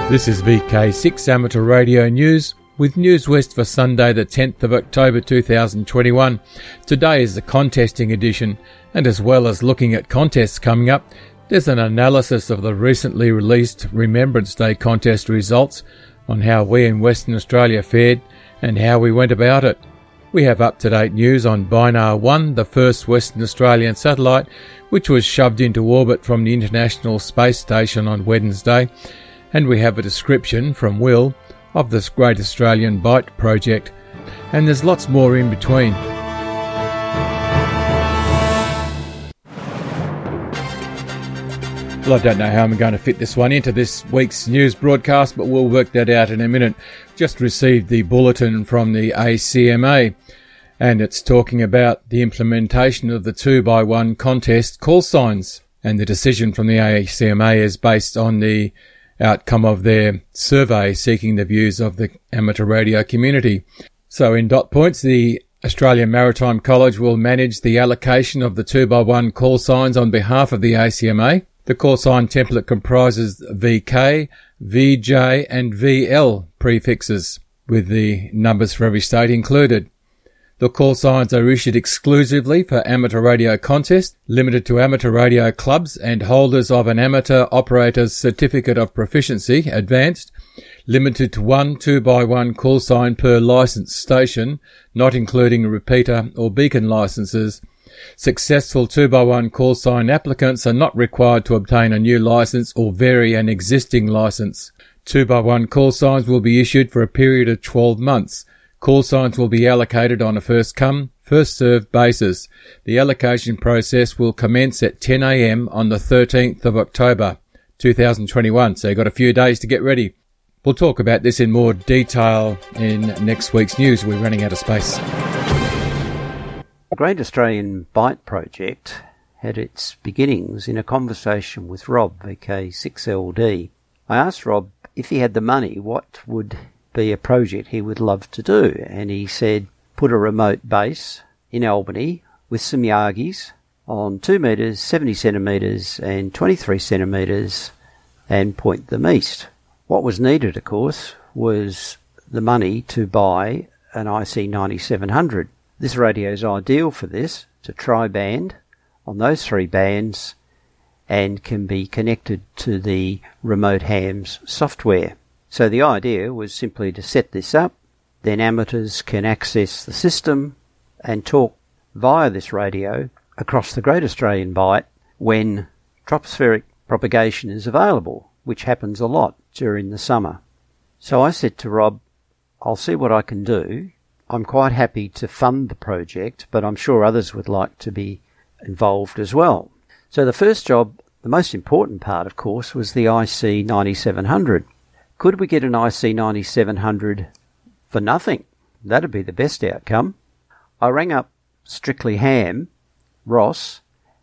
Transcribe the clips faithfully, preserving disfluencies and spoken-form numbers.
This is V K six Amateur Radio News with News West for Sunday the tenth of October two thousand twenty-one. Today is the contesting edition, and as well as looking at contests coming up, there's an analysis of the recently released Remembrance Day contest results on how we in Western Australia fared and how we went about it. We have up-to-date news on Binar one, the first Western Australian satellite, which was shoved into orbit from the International Space Station on Wednesday, and we have a description from Will of this Great Australian Bight project, and there's lots more in between. Well, I don't know how I'm going to fit this one into this week's news broadcast, but we'll work that out in a minute. Just received the bulletin from the A C M A, and it's talking about the implementation of the two by one contest call signs, and the decision from the A C M A is based on the outcome of their survey seeking the views of the amateur radio community. So in dot points, the Australian Maritime College will manage the allocation of the two by one call signs on behalf of the A C M A. The call sign template comprises V K, V J and V L prefixes, with the numbers for every state included. The call signs are issued exclusively for amateur radio contests, limited to amateur radio clubs and holders of an Amateur Operator's Certificate of Proficiency Advanced, limited to one two by one call sign per licensed station, not including repeater or beacon licenses. Successful two by one call sign applicants are not required to obtain a new licence or vary an existing licence. two by one call signs will be issued for a period of twelve months. Call signs will be allocated on a first-come, first-served basis. The allocation process will commence at ten a m on the thirteenth of October two thousand twenty-one, so you've got a few days to get ready. We'll talk about this in more detail in next week's news. We're running out of space. The Great Australian Bight project had its beginnings in a conversation with Rob, V K six L D. I asked Rob if he had the money, what would be a project he would love to do, and he said put a remote base in Albany with some Yagis on two metres, seventy centimetres and twenty-three centimetres and point them east. What was needed, of course, was the money to buy an I C ninety-seven hundred. This radio is ideal for this. It's a tri-band on those three bands and can be connected to the remote hams software. So the idea was simply to set this up, then amateurs can access the system and talk via this radio across the Great Australian Bight when tropospheric propagation is available, which happens a lot during the summer. So I said to Rob, I'll see what I can do. I'm quite happy to fund the project, but I'm sure others would like to be involved as well. So the first job, the most important part, of course, was the I C ninety-seven hundred. Could we get an I C ninety-seven hundred for nothing? That'd be the best outcome. I rang up Strictly Ham, Ross,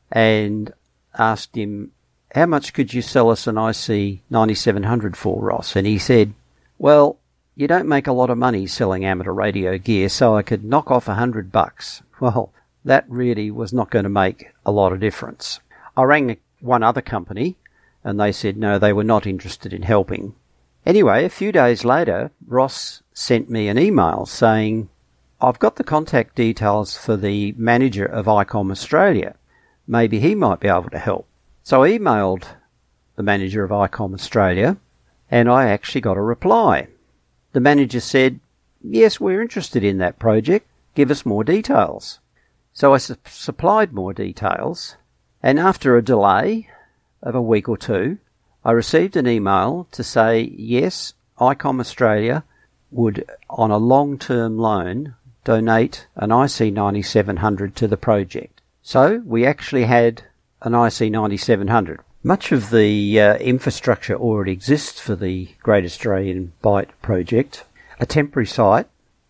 and asked him, how much could you sell us an I C ninety-seven hundred for, Ross? And he said, well, you don't make a lot of money selling amateur radio gear, so I could knock off a hundred bucks. Well, that really was not going to make a lot of difference. I rang one other company, and they said no, they were not interested in helping. Anyway, a few days later, Ross sent me an email saying, I've got the contact details for the manager of I COM Australia. Maybe he might be able to help. So I emailed the manager of I COM Australia, and I actually got a reply. The manager said, yes, we're interested in that project. Give us more details. So I su- supplied more details, and after a delay of a week or two, I received an email to say, yes, I COM Australia would, on a long-term loan, donate an I C ninety-seven hundred to the project. So we actually had an I C ninety-seven hundred. Much of the uh, infrastructure already exists for the Great Australian Bight project. A temporary site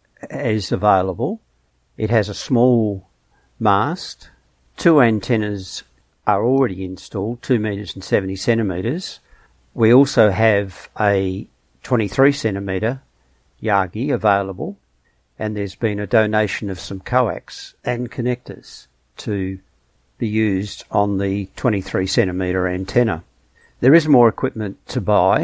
is available. It has a small mast. Two antennas are already installed, two metres and seventy centimetres. We also have a twenty-three centimetre Yagi available, and there's been a donation of some coax and connectors to be used on the twenty-three centimetre antenna. There is more equipment to buy.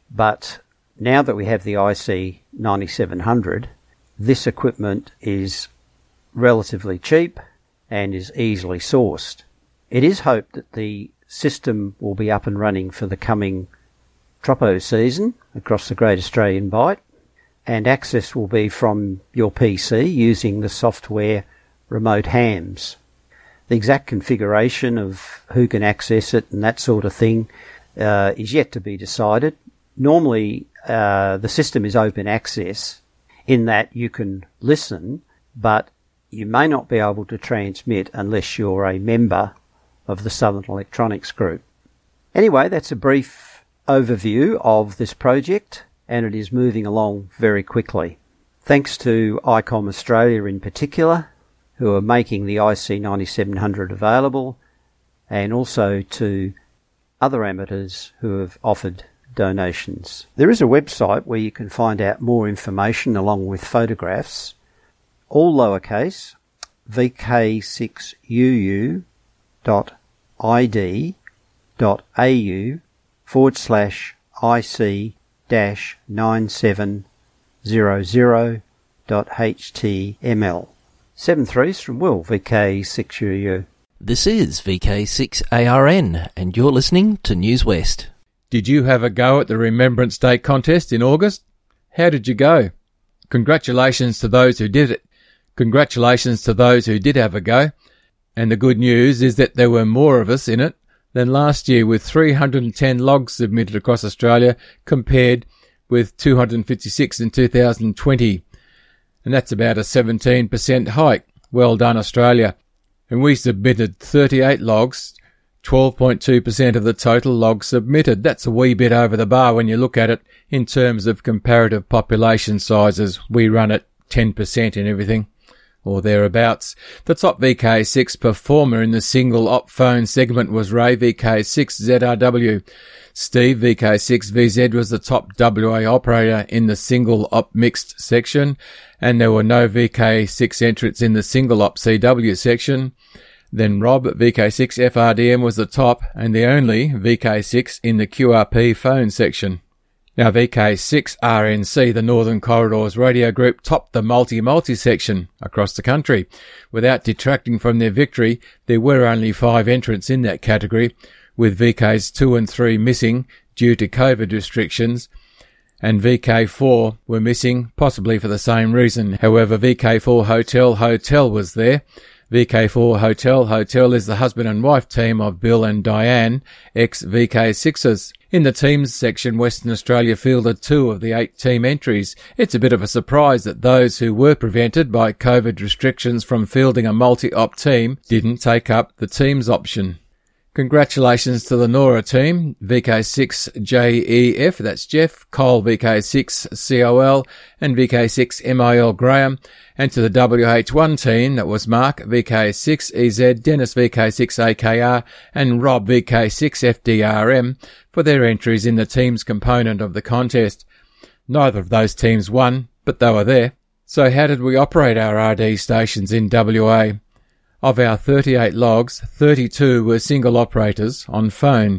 But now that we have the I C ninety-seven hundred, this equipment is relatively cheap and is easily sourced. It is hoped that the system will be up and running for the coming Tropo season across the Great Australian Bight, and access will be from your P C using the software Remote Hams. The exact configuration of who can access it and that sort of thing uh, is yet to be decided. Normally, uh, the system is open access in that you can listen, but you may not be able to transmit unless you're a member of the Southern Electronics Group. Anyway, that's a brief overview of this project, and it is moving along very quickly. Thanks to I COM Australia in particular, who are making the I C ninety-seven hundred available, and also to other amateurs who have offered donations. There is a website where you can find out more information along with photographs, all lowercase, v k six u u dot i d dot a u forward slash I C dash nine seven zero zero dot h t m l. Seven threes from Will, V K six U U. This is V K six A R N, and you're listening to News West. Did you have a go at the Remembrance Day contest in August? How did you go? Congratulations to those who did it. Congratulations to those who did have a go. And the good news is that there were more of us in it than last year, with three hundred ten logs submitted across Australia compared with two hundred fifty-six in two thousand twenty. And that's about a seventeen percent hike. Well done, Australia. And we submitted thirty-eight logs, twelve point two percent of the total logs submitted. That's a wee bit over the bar when you look at it in terms of comparative population sizes. We run at ten percent in everything, or thereabouts. The top V K six performer in the single op phone segment was Ray V K six Z R W. Steve V K six V Z was the top W A operator in the single op mixed section, and there were no V K six entrants in the single op C W section. Then Rob V K six F R D M was the top and the only V K six in the Q R P phone section. Now V K six R N C, the Northern Corridors radio group, topped the multi-multi section across the country. Without detracting from their victory, there were only five entrants in that category, with V Ks two and three missing due to COVID restrictions, and V K four were missing, possibly for the same reason. However, V K four Hotel Hotel was there. V K four Hotel Hotel is the husband and wife team of Bill and Diane, ex-V K sixes. In the teams section, Western Australia fielded two of the eight team entries. It's a bit of a surprise that those who were prevented by COVID restrictions from fielding a multi-op team didn't take up the teams option. Congratulations to the Nora team, V K six J E F, that's Jeff, Cole V K six C O L, and V K six M I L Graham, and to the W H one team, that was Mark V K six E Z, Dennis V K six A K R, and Rob V K six F D R M for their entries in the teams component of the contest. Neither of those teams won, but they were there. So how did we operate our R D stations in W A? Of our thirty-eight logs, thirty-two were single operators on phone.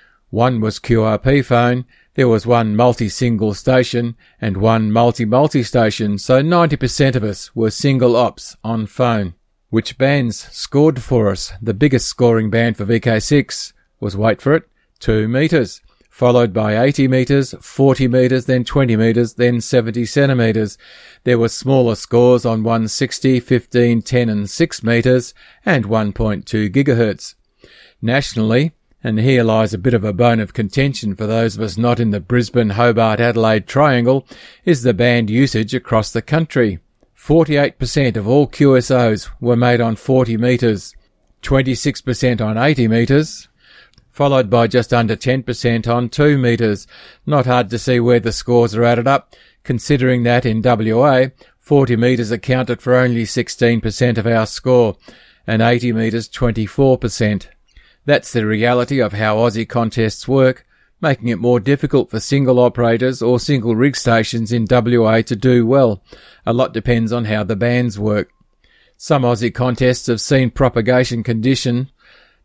One was Q R P phone, there was one multi-single station and one multi-multi station, so ninety percent of us were single ops on phone. Which bands scored for us? The biggest scoring band for V K six was, wait for it, two metres, followed by eighty metres, forty metres, then twenty metres, then seventy centimetres. There were smaller scores on one hundred sixty, fifteen, ten and six metres, and one point two gigahertz. Nationally, and here lies a bit of a bone of contention for those of us not in the Brisbane, Hobart, Adelaide triangle, is the band usage across the country. forty-eight percent of all Q S Os were made on forty metres, twenty-six percent on eighty metres, followed by just under ten percent on two metres. Not hard to see where the scores are added up, considering that in W A, forty metres accounted for only sixteen percent of our score, and eighty metres twenty-four percent. That's the reality of how Aussie contests work, making it more difficult for single operators or single rig stations in W A to do well. A lot depends on how the bands work. Some Aussie contests have seen propagation condition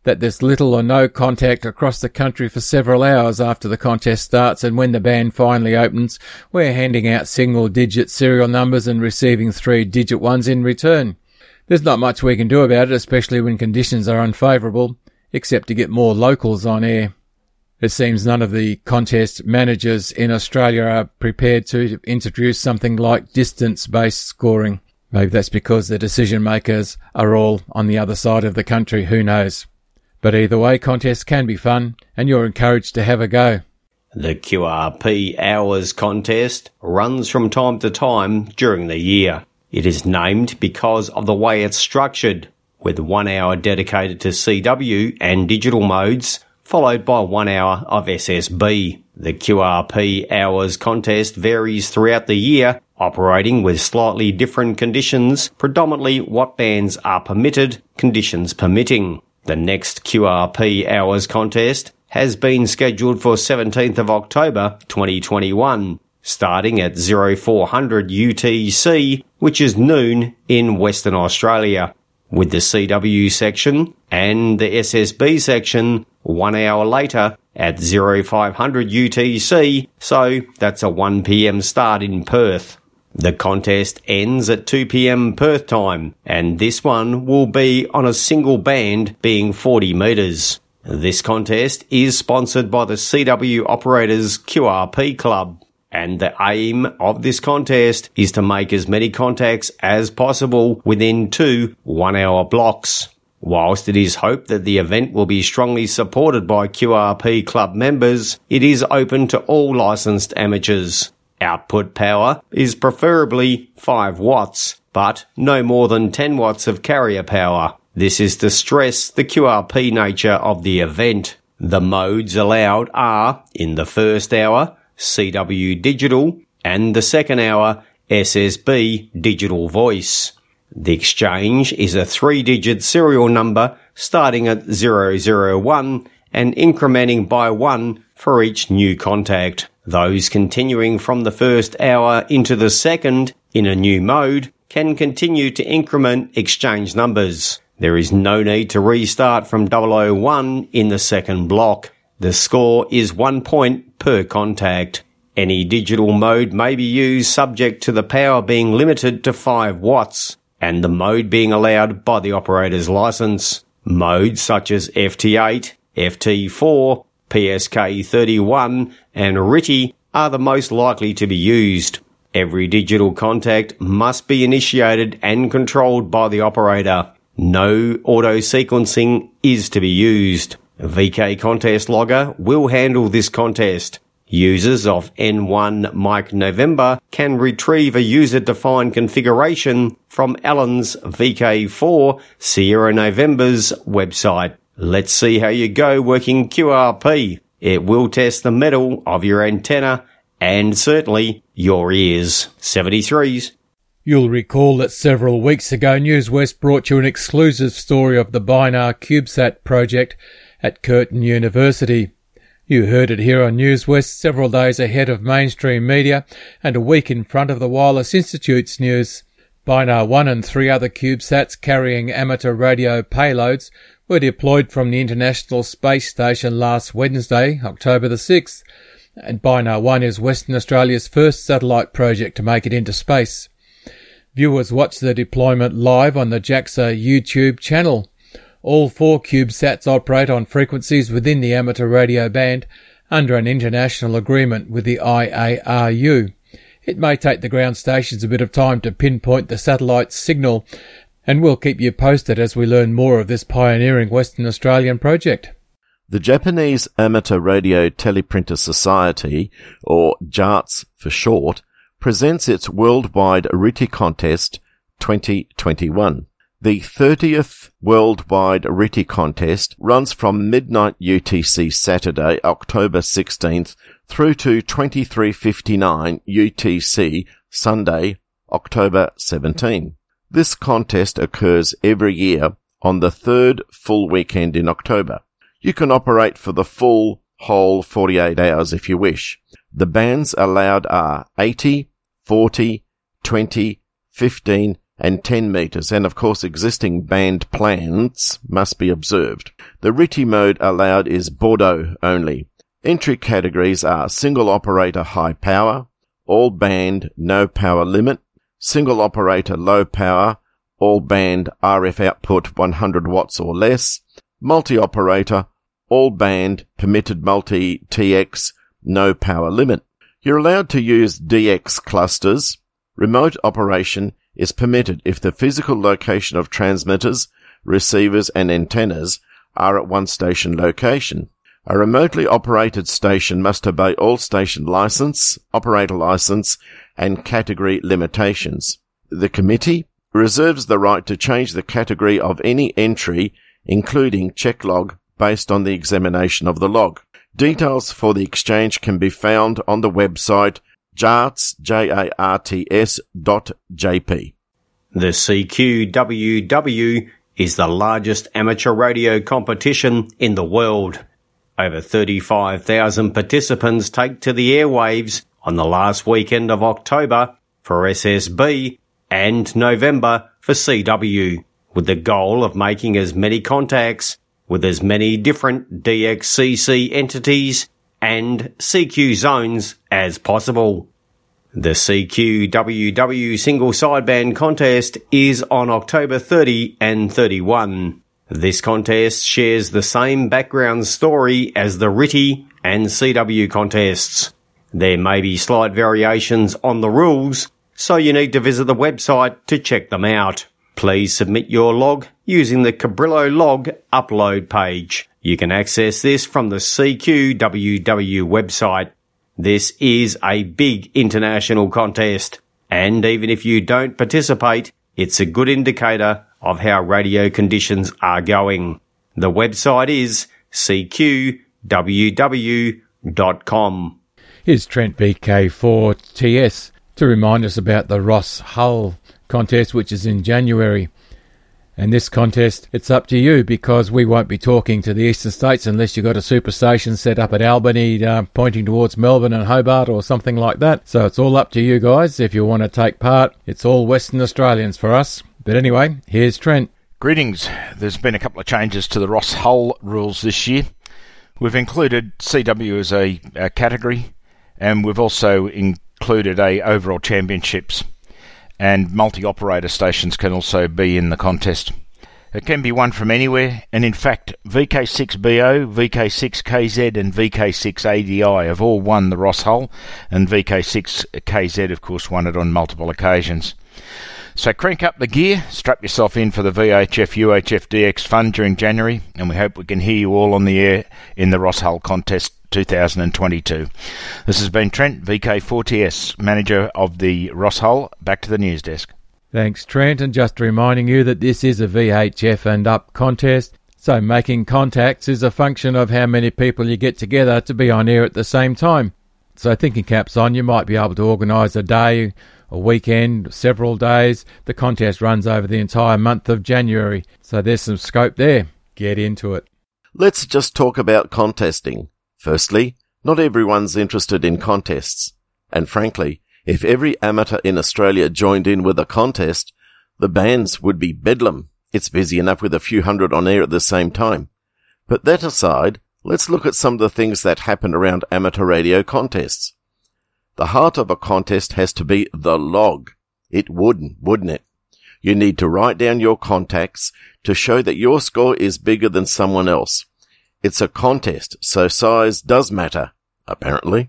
that there's little or no contact across the country for several hours after the contest starts, and when the band finally opens, we're handing out single-digit serial numbers and receiving three-digit ones in return. There's not much we can do about it, especially when conditions are unfavourable, except to get more locals on air. It seems none of the contest managers in Australia are prepared to introduce something like distance-based scoring. Maybe that's because the decision-makers are all on the other side of the country, who knows. But either way, contests can be fun, and you're encouraged to have a go. The Q R P Hours contest runs from time to time during the year. It is named because of the way it's structured, with one hour dedicated to C W and digital modes, followed by one hour of S S B. The Q R P Hours contest varies throughout the year, operating with slightly different conditions, predominantly what bands are permitted, conditions permitting. The next Q R P Hours contest has been scheduled for seventeenth of October twenty twenty-one, starting at oh four hundred U T C, which is noon in Western Australia, with the C W section and the S S B section one hour later at oh five hundred U T C, so that's a one p m start in Perth. The contest ends at two p m Perth time, and this one will be on a single band being forty metres. This contest is sponsored by the C W Operators Q R P Club, and the aim of this contest is to make as many contacts as possible within two one-hour blocks. Whilst it is hoped that the event will be strongly supported by Q R P Club members, it is open to all licensed amateurs. Output power is preferably five watts, but no more than ten watts of carrier power. This is to stress the Q R P nature of the event. The modes allowed are, in the first hour, C W Digital, and the second hour, S S B Digital Voice. The exchange is a three-digit serial number starting at zero zero one and incrementing by one for each new contact. Those continuing from the first hour into the second in a new mode can continue to increment exchange numbers. There is no need to restart from double oh one in the second block. The score is one point per contact. Any digital mode may be used subject to the power being limited to five watts and the mode being allowed by the operator's license. Modes such as F T eight, F T four, P S K thirty-one and R T T I are the most likely to be used. Every digital contact must be initiated and controlled by the operator. No auto-sequencing is to be used. V K Contest Logger will handle this contest. Users of N one Mike November can retrieve a user-defined configuration from Alan's V K four Sierra November's website. Let's see how you go working Q R P. It will test the metal of your antenna and certainly your ears. seventy-threes. You'll recall that several weeks ago News West brought you an exclusive story of the Binar CubeSat project at Curtin University. You heard it here on News West several days ahead of mainstream media and a week in front of the Wireless Institute's news. Binar one and three other CubeSats carrying amateur radio payloads were deployed from the International Space Station last Wednesday, October the sixth, and Binar one is Western Australia's first satellite project to make it into space. Viewers watch the deployment live on the JAXA YouTube channel. All four CubeSats operate on frequencies within the amateur radio band under an international agreement with the I A R U. It may take the ground stations a bit of time to pinpoint the satellite's signal, and we'll keep you posted as we learn more of this pioneering Western Australian project. The Japanese Amateur Radio Teleprinter Society, or JARTS for short, presents its Worldwide R T T I Contest twenty twenty-one. The thirtieth Worldwide R T T I Contest runs from midnight U T C Saturday, October sixteenth, through to twenty-three fifty-nine U T C Sunday, October seventeenth. This contest occurs every year on the third full weekend in October. You can operate for the full, whole forty-eight hours if you wish. The bands allowed are eighty, forty, twenty, fifteen and ten metres, and of course existing band plans must be observed. The R T I mode allowed is Bordeaux only. Entry categories are single operator high power, all band no power limit, single operator low power, all band R F output one hundred watts or less, multi-operator, all band permitted multi-T X, no power limit. You're allowed to use D X clusters. Remote operation is permitted if the physical location of transmitters, receivers and antennas are at one station location. A remotely operated station must obey all station license, operator license and category limitations. The committee reserves the right to change the category of any entry, including check log, based on the examination of the log. Details for the exchange can be found on the website jarts, J A R T S dot J P. The C Q W W is the largest amateur radio competition in the world. Over thirty-five thousand participants take to the airwaves on the last weekend of October for S S B and November for C W, with the goal of making as many contacts with as many different D X C C entities and C Q zones as possible. The C Q W W single sideband contest is on October thirtieth and thirty-first. This contest shares the same background story as the R T I and C W contests. There may be slight variations on the rules, so you need to visit the website to check them out. Please submit your log using the Cabrillo log upload page. You can access this from the C Q W W website. This is a big international contest, and even if you don't participate, it's a good indicator of how radio conditions are going. The website is c q w w dot com. Here's Trent V K four T S to remind us about the Ross Hull contest, which is in January. And this contest, it's up to you, because we won't be talking to the eastern states unless you've got a superstation set up at Albany, uh, pointing towards Melbourne and Hobart or something like that. So it's all up to you guys if you want to take part. It's all Western Australians for us. But anyway, here's Trent. Greetings. There's been a couple of changes to the Ross Hull rules this year. We've included C W as a, a category, and we've also included a overall championships. And multi-operator stations can also be in the contest. It can be won from anywhere, and in fact, V K six B O, V K six K Z and V K six A D I have all won the Ross Hull, and V K six K Z, of course, won it on multiple occasions. So crank up the gear, strap yourself in for the V H F U H F D X fun during January, and we hope we can hear you all on the air in the Ross Hull contest two thousand twenty-two. This has been Trent, V K four T S, manager of the Ross Hull. Back to the news desk. Thanks, Trent, and just reminding you that this is a V H F and Up contest, so making contacts is a function of how many people you get together to be on air at the same time. So thinking caps on, you might be able to organise a day, a weekend, several days. The contest runs over the entire month of January, so there's some scope there. Get into it. Let's just talk about contesting. Firstly, not everyone's interested in contests, and frankly, if every amateur in Australia joined in with a contest, the bands would be bedlam. It's busy enough with a few hundred on air at the same time. But that aside, let's look at some of the things that happen around amateur radio contests. The heart of a contest has to be the log. It wouldn't, wouldn't it? You need to write down your contacts to show that your score is bigger than someone else. It's a contest, so size does matter, apparently.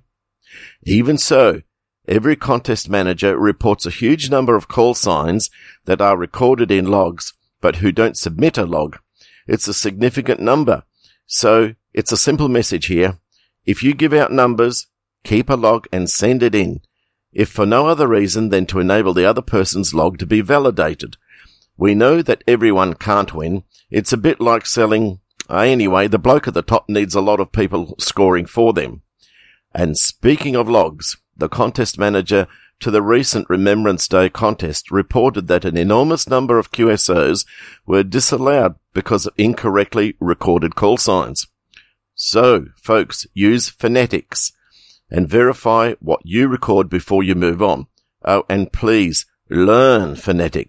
Even so, every contest manager reports a huge number of call signs that are recorded in logs, but who don't submit a log. It's a significant number. So, it's a simple message here. If you give out numbers, keep a log and send it in, if for no other reason than to enable the other person's log to be validated. We know that everyone can't win. It's a bit like selling... Uh, anyway, the bloke at the top needs a lot of people scoring for them. And speaking of logs, the contest manager to the recent Remembrance Day contest reported that an enormous number of Q S Os were disallowed because of incorrectly recorded call signs. So, folks, use phonetics and verify what you record before you move on. Oh, and please learn phonetics,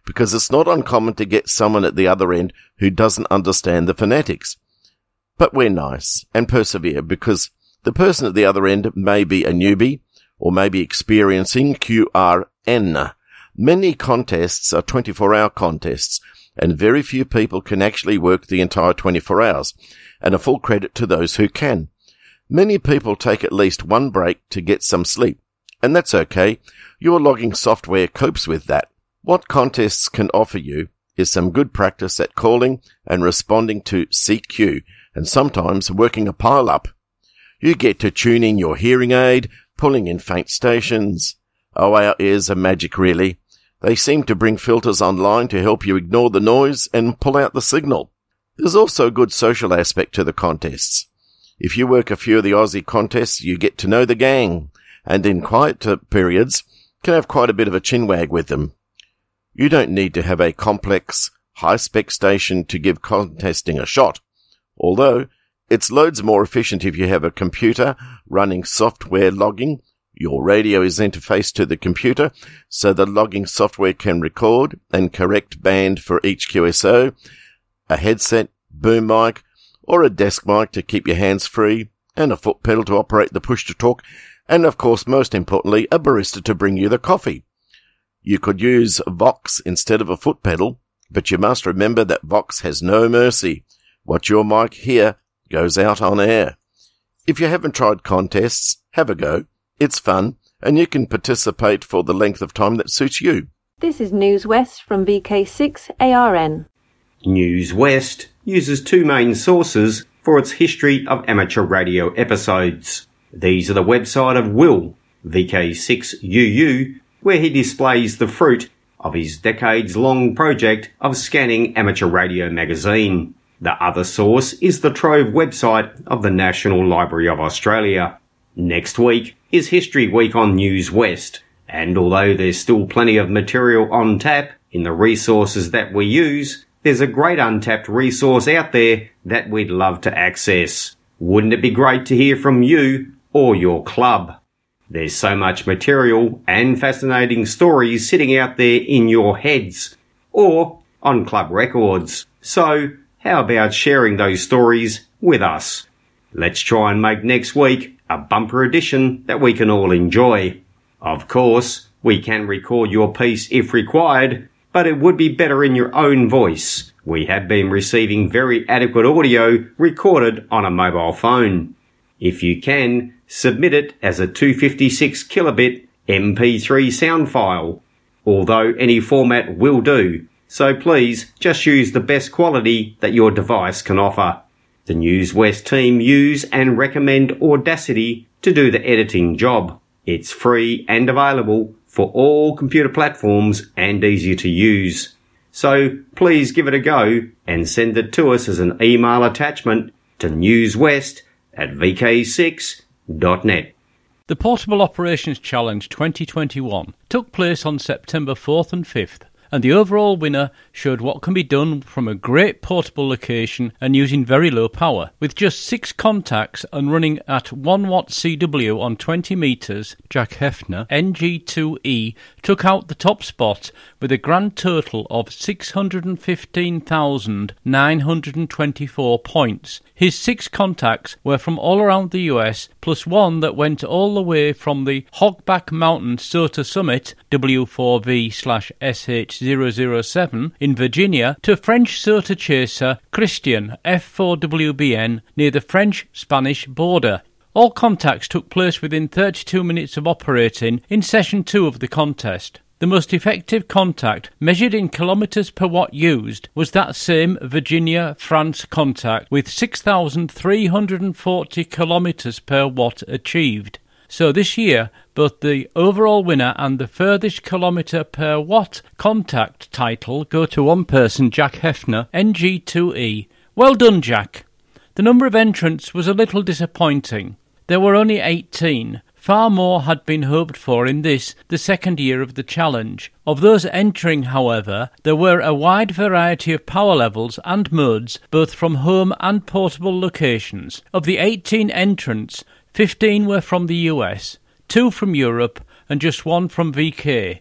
because it's not uncommon to get someone at the other end who doesn't understand the phonetics. But we're nice and persevere because the person at the other end may be a newbie or may be experiencing Q R N. Many contests are twenty-four hour contests, and very few people can actually work the entire twenty-four hours, and a full credit to those who can. Many people take at least one break to get some sleep, and that's okay. Your logging software copes with that. What contests can offer you is some good practice at calling and responding to C Q, and sometimes working a pile-up. You get to tune in your hearing aid, pulling in faint stations. Oh, our ears are magic, really. They seem to bring filters online to help you ignore the noise and pull out the signal. There's also a good social aspect to the contests. If you work a few of the Aussie contests, you get to know the gang, and in quiet periods, can have quite a bit of a chinwag with them. You don't need to have a complex, high-spec station to give contesting a shot, although it's loads more efficient if you have a computer running software logging. Your radio is interfaced to the computer, so the logging software can record and correct band for each Q S O, a headset, boom mic, or a desk mic to keep your hands free, and a foot pedal to operate the push-to-talk, and of course, most importantly, a barista to bring you the coffee. You could use Vox instead of a foot pedal, but you must remember that Vox has no mercy. What your mic hear goes out on air. If you haven't tried contests, have a go. It's fun, and you can participate for the length of time that suits you. This is News West from V K six A R N. News West uses two main sources for its history of amateur radio episodes. These are the website of Will, V K six U U, where he displays the fruit of his decades-long project of scanning amateur radio magazine. The other source is the Trove website of the National Library of Australia. Next week is History Week on News West, and although there's still plenty of material on tap in the resources that we use, there's a great untapped resource out there that we'd love to access. Wouldn't it be great to hear from you or your club? There's so much material and fascinating stories sitting out there in your heads or on club records. So how about sharing those stories with us? Let's try and make next week a bumper edition that we can all enjoy. Of course, we can record your piece if required, but it would be better in your own voice. We have been receiving very adequate audio recorded on a mobile phone. If you can, submit it as a two fifty-six kilobit M P three sound file, although any format will do, so please just use the best quality that your device can offer. The News West team use and recommend Audacity to do the editing job. It's free and available for all computer platforms and easy to use. So please give it a go and send it to us as an email attachment to newswest at v k six dot net. The Portable Operations Challenge twenty twenty-one took place on September fourth and fifth, and the overall winner showed what can be done from a great portable location and using very low power. With just six contacts and running at one watt C W on twenty metres, Jack Hefner, N G two E, took out the top spot with a grand total of six hundred fifteen thousand nine hundred twenty-four points. His six contacts were from all around the U S, plus one that went all the way from the Hogback Mountain SOTA Summit, W four V slash S H zero zero seven, in Virginia, to French SOTA chaser Christian, F four W B N, near the French-Spanish border. All contacts took place within thirty-two minutes of operating in session two of the contest. The most effective contact, measured in kilometres per watt used, was that same Virginia, France contact with six thousand three hundred forty kilometres per watt achieved. So this year, both the overall winner and the furthest kilometre per watt contact title go to one person, Jack Hefner, N G two E. Well done, Jack. The number of entrants was a little disappointing. There were only eighteen. Far more had been hoped for in this, the second year of the challenge. Of those entering, however, there were a wide variety of power levels and modes, both from home and portable locations. Of the eighteen entrants, fifteen were from the U S, two from Europe, and just one from V K.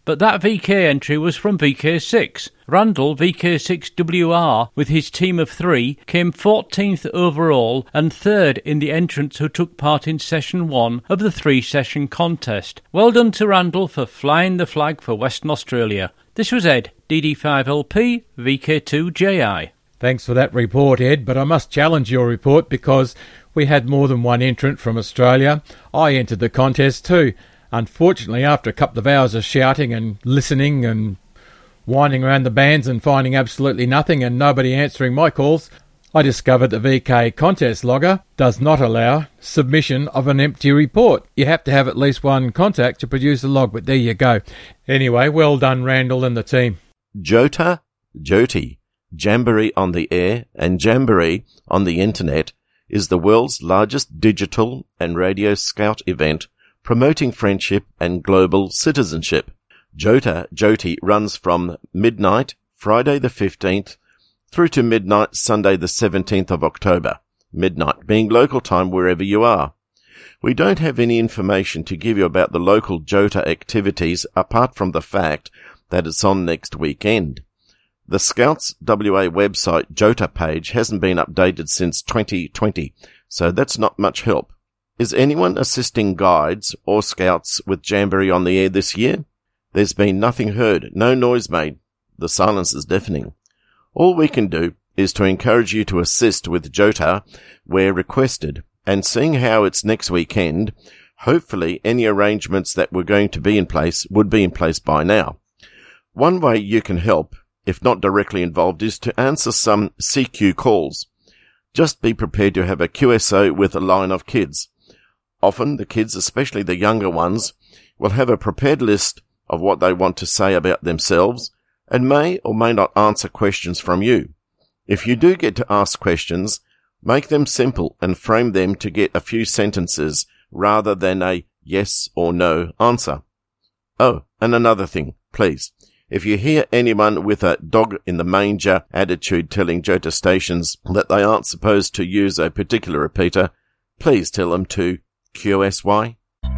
but that V K entry was from V K six. Randall, V K six W R, with his team of three, came fourteenth overall and third in the entrants who took part in session one of the three-session contest. Well done to Randall for flying the flag for Western Australia. This was Ed, D D five L P, V K two J I. Thanks for that report, Ed, but I must challenge your report because we had more than one entrant from Australia. I entered the contest too. Unfortunately, after a couple of hours of shouting and listening and winding around the bands and finding absolutely nothing and nobody answering my calls, I discovered the V K contest logger does not allow submission of an empty report. You have to have at least one contact to produce a log, but there you go. Anyway, well done, Randall and the team. Jota, Joti, Jamboree on the air and Jamboree on the internet is the world's largest digital and radio scout event promoting friendship and global citizenship. Jota, Joti runs from midnight Friday the fifteenth through to midnight Sunday the seventeenth of October, midnight being local time wherever you are. We don't have any information to give you about the local Jota activities apart from the fact that it's on next weekend. The Scouts W A website Jota page hasn't been updated since twenty twenty, so that's not much help. Is anyone assisting guides or scouts with Jamboree on the air this year? There's been nothing heard, no noise made. The silence is deafening. All we can do is to encourage you to assist with Jota where requested, and seeing how it's next weekend, hopefully any arrangements that were going to be in place would be in place by now. One way you can help, if not directly involved, is to answer some C Q calls. Just be prepared to have a Q S O with a line of kids. Often the kids, especially the younger ones, will have a prepared list of what they want to say about themselves and may or may not answer questions from you. If you do get to ask questions, make them simple and frame them to get a few sentences rather than a yes or no answer. Oh, and another thing, please. If you hear anyone with a dog in the manger attitude telling Jota stations that they aren't supposed to use a particular repeater, please tell them to Q S Y.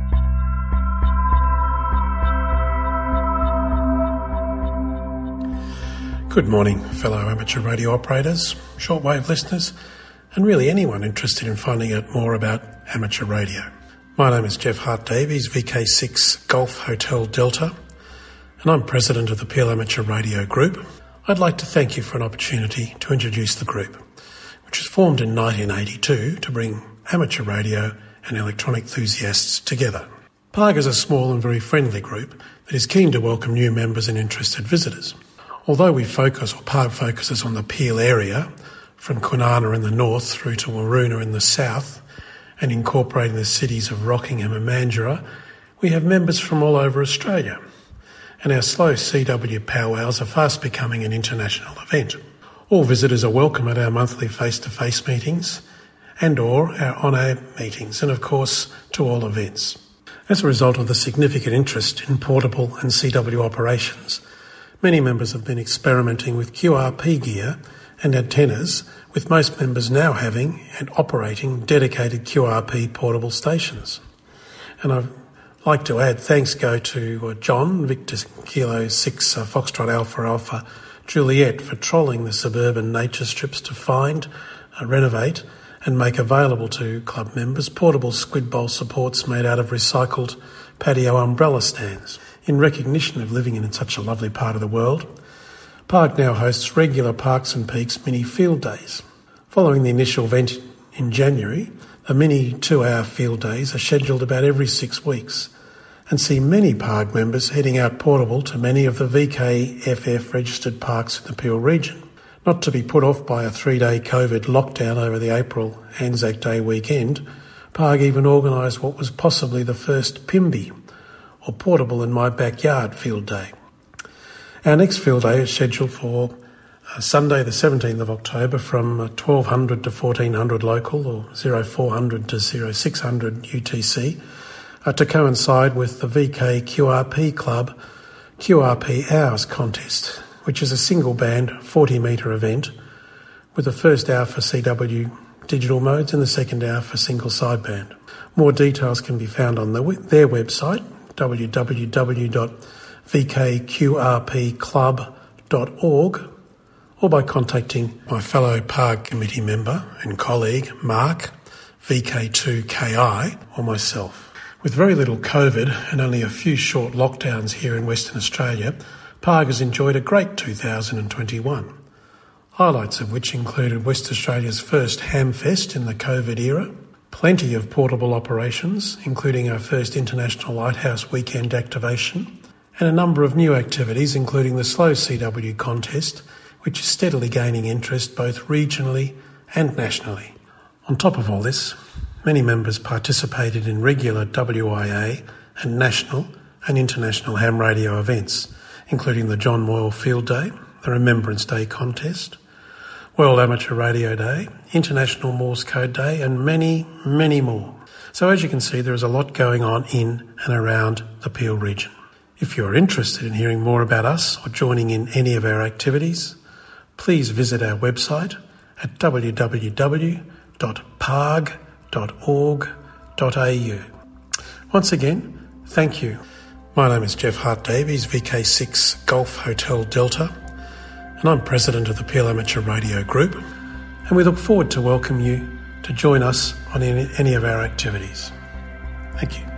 Good morning, fellow amateur radio operators, shortwave listeners, and really anyone interested in finding out more about amateur radio. My name is Jeff Hart-Davies, V K six Golf Hotel Delta, and I'm president of the Peel Amateur Radio Group. I'd like to thank you for an opportunity to introduce the group, which was formed in nineteen eighty-two to bring amateur radio and electronic enthusiasts together. P A R G is a small and very friendly group that is keen to welcome new members and interested visitors. Although we focus, or P A R G focuses on the Peel area, from Kwinana in the north through to Waroona in the south, and incorporating the cities of Rockingham and Mandurah, we have members from all over Australia. And our slow C W powwows are fast becoming an international event. All visitors are welcome at our monthly face-to-face meetings and or our on-air meetings, and of course to all events. As a result of the significant interest in portable and C W operations, many members have been experimenting with Q R P gear and antennas, with most members now having and operating dedicated Q R P portable stations. And I'd like to add thanks go to John, Victor Kilo six uh, Foxtrot Alpha Alpha Juliet, for trolling the suburban nature strips to find, uh, renovate and make available to club members portable squid bowl supports made out of recycled patio umbrella stands. In recognition of living in such a lovely part of the world, P A R G now hosts regular Parks and Peaks mini field days. Following the initial event in January, the mini two-hour field days are scheduled about every six weeks and see many P A R G members heading out portable to many of the V K F F registered parks in the Peel region. Not to be put off by a three-day COVID lockdown over the April Anzac Day weekend, P A R G even organised what was possibly the first P I M B Y, or Portable in My Backyard field day. Our next field day is scheduled for uh, Sunday the seventeenth of October from uh, twelve hundred to fourteen hundred local, or oh four hundred to oh six hundred U T C, uh, to coincide with the V K Q R P Club Q R P Hours contest, which is a single band forty metre event with the first hour for C W digital modes and the second hour for single sideband. More details can be found on the, their website, w w w dot v k q r p club dot org, or by contacting my fellow P A R G committee member and colleague Mark, V K two K I, or myself. With very little COVID and only a few short lockdowns here in Western Australia, P A R G has enjoyed a great two thousand twenty-one, highlights of which included West Australia's first Hamfest in the COVID era, plenty of portable operations, including our first International Lighthouse Weekend activation, and a number of new activities, including the Slow C W contest, which is steadily gaining interest both regionally and nationally. On top of all this, many members participated in regular W I A and national and international ham radio events, including the John Moyle Field Day, the Remembrance Day contest, World Amateur Radio Day, International Morse Code Day, and many, many more. So as you can see, there is a lot going on in and around the Peel region. If you're interested in hearing more about us or joining in any of our activities, please visit our website at w w w dot p a r g dot org dot a u. Once again, thank you. My name is Jeff Hart-Davies, V K six Golf Hotel Delta, and I'm President of the Peel Amateur Radio Group, and we look forward to welcome you to join us on any, any of our activities. Thank you.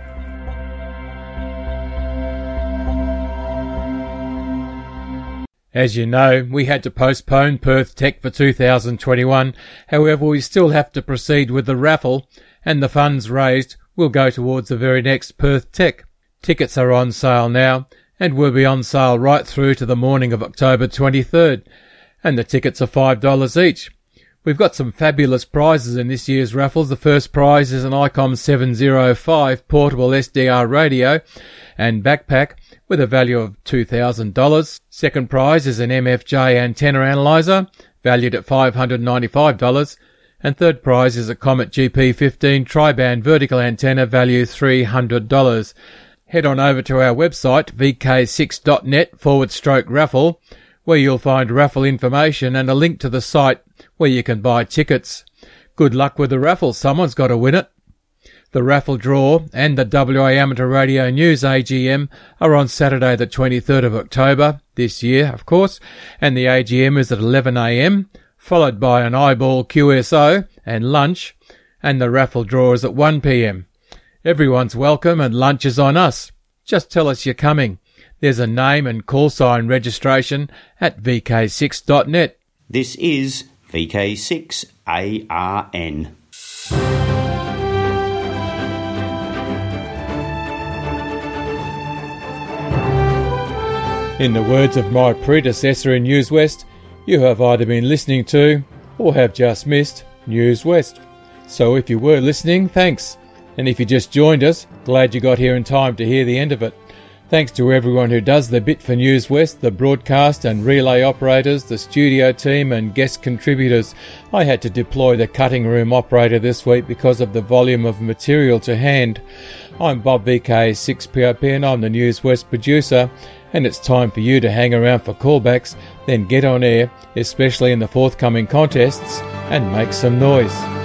As you know, we had to postpone Perth Tech for two thousand twenty-one. However, we still have to proceed with the raffle, and the funds raised will go towards the very next Perth Tech. Tickets are on sale now, and will be on sale right through to the morning of October twenty-third, and the tickets are five dollars each. We've got some fabulous prizes in this year's raffles. The first prize is an ICOM seven oh five portable S D R radio and backpack with a value of two thousand dollars. Second prize is an M F J antenna analyzer, valued at five hundred ninety-five dollars. And third prize is a Comet G P fifteen tri-band vertical antenna, valued three hundred dollars. Head on over to our website, v k six dot net forward stroke raffle, where you'll find raffle information and a link to the site where you can buy tickets. Good luck with the raffle. Someone's got to win it. The raffle draw and the W A Amateur Radio News A G M are on Saturday the twenty-third of October, this year, of course, and the A G M is at eleven a m, followed by an eyeball Q S O and lunch, and the raffle draw is at one p m. Everyone's welcome and lunch is on us. Just tell us you're coming. There's a name and call sign registration at v k six dot net. This is V K six A R N. In the words of my predecessor in News West, you have either been listening to or have just missed News West. So if you were listening, thanks. And if you just joined us, glad you got here in time to hear the end of it. Thanks to everyone who does their bit for News West, the broadcast and relay operators, the studio team and guest contributors. I had to deploy the cutting room operator this week because of the volume of material to hand. I'm Bob V K six P O P and I'm the News West producer, and it's time for you to hang around for callbacks, then get on air, especially in the forthcoming contests, and make some noise.